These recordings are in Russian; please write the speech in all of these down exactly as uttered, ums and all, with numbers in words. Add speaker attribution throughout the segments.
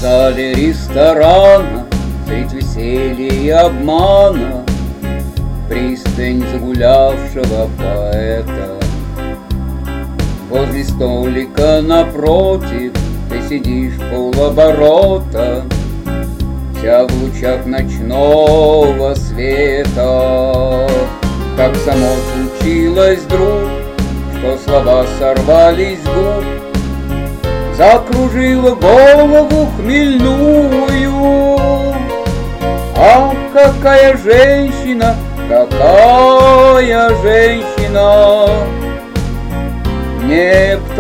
Speaker 1: зале ресторана, средь веселья и обмана, пристань загулявшего поэта. Возле столика напротив ты сидишь полоборота, вся в лучах ночного света. Как само случилось вдруг, что слова сорвались с губ, закружила голову хмельную. А какая женщина, какая женщина, не б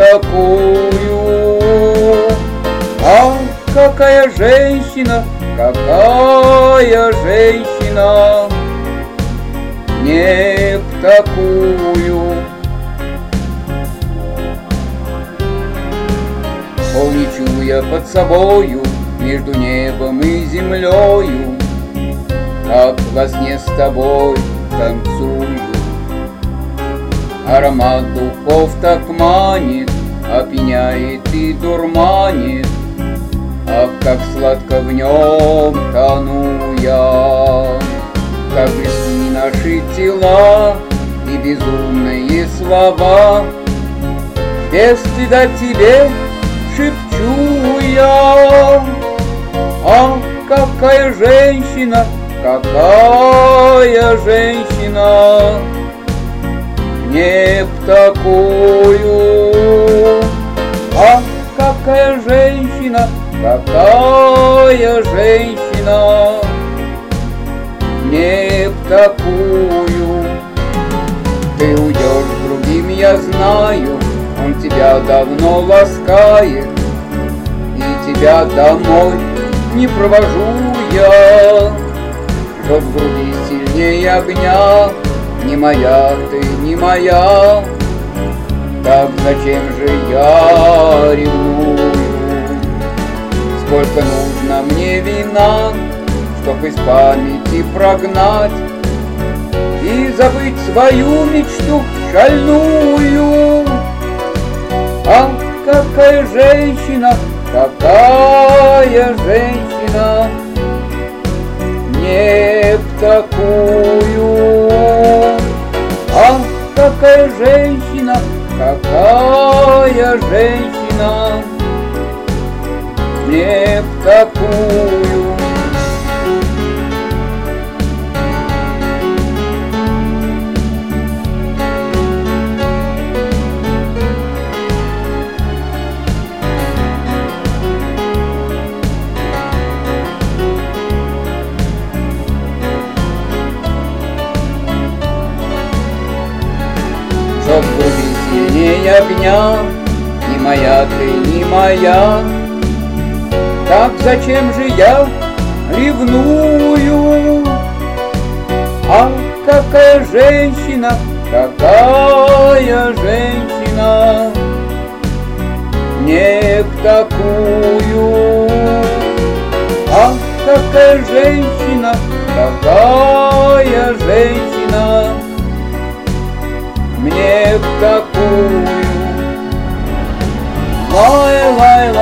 Speaker 1: такую. А какая женщина, какая женщина, не б такую. Пол не чуя под собою, между небом и землею, как во сне с тобой танцую. Аромат духов так манит, опьяняет и дурманит, ах, как сладко в нем тону я. Как близки наши тела и безумные слова, без стыда тебе шепчу я. Ах, какая женщина, какая женщина, не б такую. Ах, какая женщина, какая женщина, не б такую. Ты уйдешь к другим, я знаю, он тебя давно ласкает, и тебя домой не провожу я. Жжет в груди сильнее огня, не моя ты, не моя, так зачем же я ревную? Сколько нужно мне вина, чтоб из памяти прогнать и забыть свою мечту шальную. Ах, какая женщина, какая женщина, не б такую. Ах, какая женщина, какая женщина, не б такую. Чтоб в груди сильнее огня, не моя ты, не моя, так зачем же я ревную? А какая женщина, какая женщина, не б такую. А какая женщина, какая женщина, мне б такую. Лай, лай, лай.